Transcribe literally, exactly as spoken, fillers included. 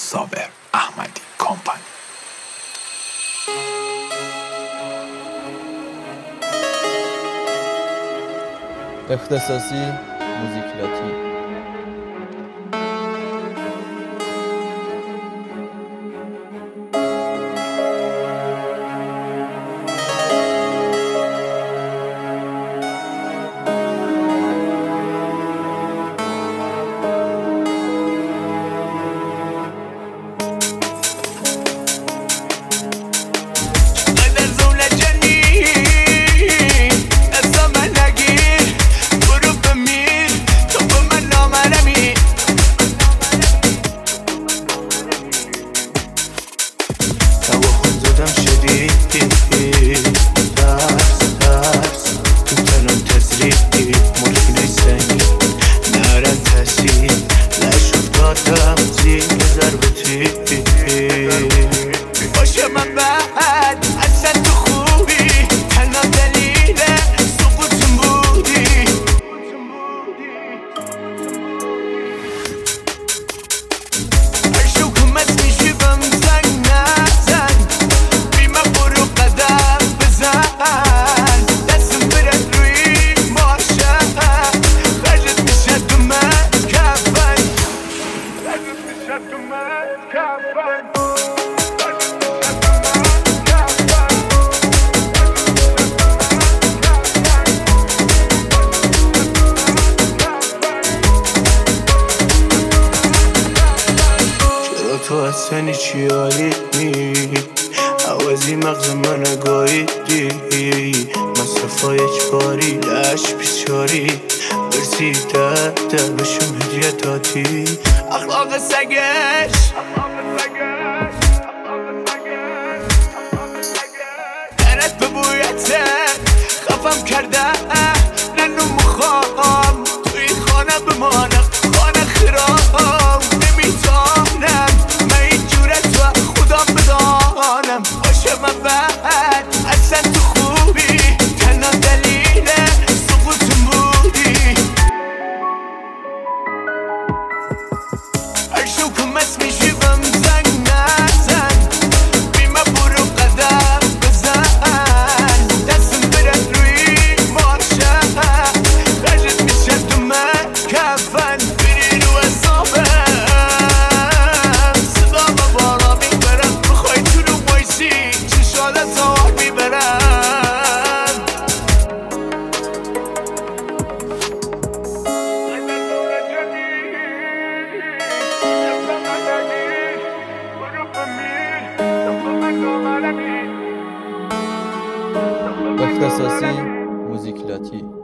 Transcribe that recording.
صابر احمدی کمپانی. اختصاصی موزیک لاتی. باشه من بعد اصلا تو خوبی، تنها دلیل سقوطم بودی. هر شوکم از میشی بم زنگ نزن، بی من برو قدم بزن، دستم برد روی ماشه، خرجت میشه تو من کفن، خرجت میشه تو من کفن. تو اصلا چی آلیدی، عوضی مغز من گاییدی، مصرفای اجباری لش بیچاری، برسی در در بشم هدیه دادی. اخلاق سگش درت به بویته خفم کرده، ننو مخوام توی خانه بمانم، خانه خراب نمیتانم، من این جوره تو خودم بدانم. باشه من بعد اصلا تو خوبی، تنها دلیل سقوطم بودی. هر شوکم از میشی بم زنگ نزن، بی من برو قدم بزن، دستم برد روی ماشه، خرجت میشه تو من کفن. بری رو حسابم صدا و بالا میبرم، بخوای تو رو بایسی چشالت آر میبرم. اختصاصی موزیک لاتی.